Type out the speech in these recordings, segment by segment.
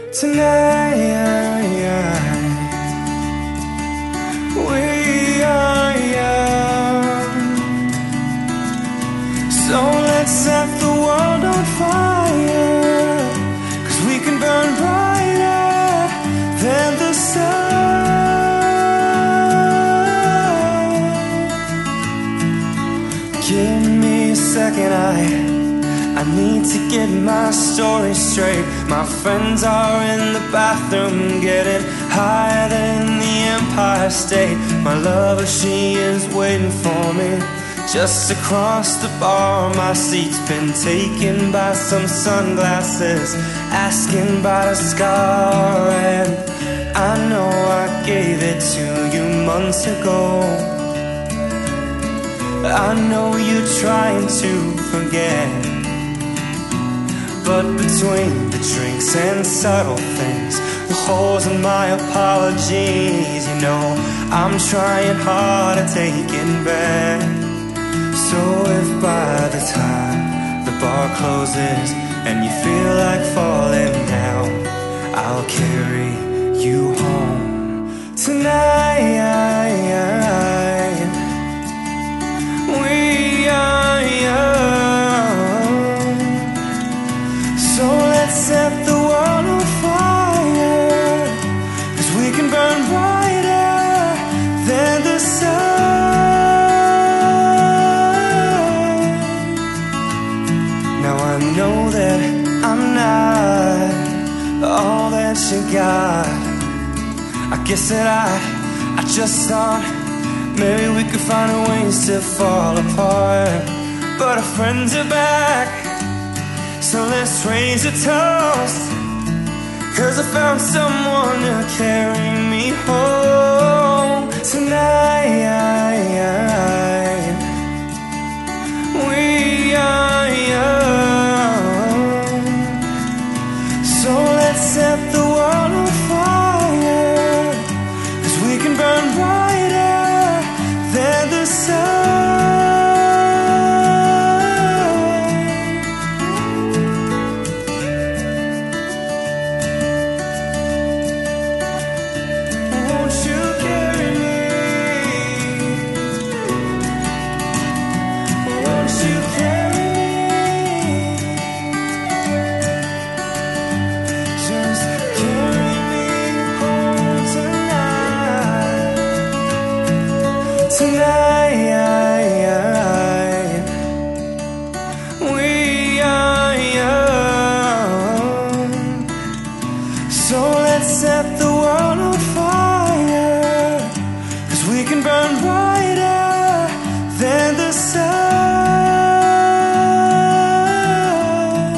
Tonight we are young, so let's set the world on fire, 'cause we can burn brighter than the sun. Give me a second, I need to get my story straight. My friends are in the bathroom getting higher than the Empire State. My lover, she is waiting for me just across the bar. My seat's been taken by some sunglasses, asking about a scar. And I know I gave it to you months ago. I know you're trying to forget, but between the drinks and subtle things, the holes in my apologies, you know I'm trying hard to take it back. So if by the time the bar closes and you feel like falling down, I'll carry you home tonight. We are young, so let's set the world on fire, 'cause we can burn brighter than the sun. Now I know that I'm not all that you got. I guess that I just thought maybe we could find ways to fall apart, but our friends are back. So let's raise a toast, 'cause I found someone to carry me home tonight. We are young, so let's set the world on fire, 'cause we can burn brighter than the sun. Tonight, we are young, so let's set the world on fire, 'cause we can burn brighter than the sun.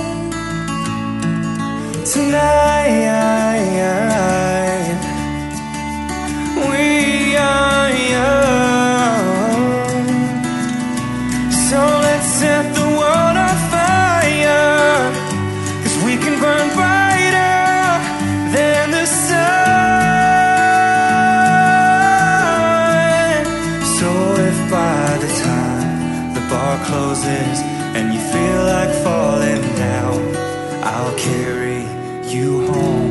Tonight, we are young, so let's set the world on fire, 'cause we can burn brighter than the sun. So if by the time the bar closes and you feel like falling down, I'll carry you home.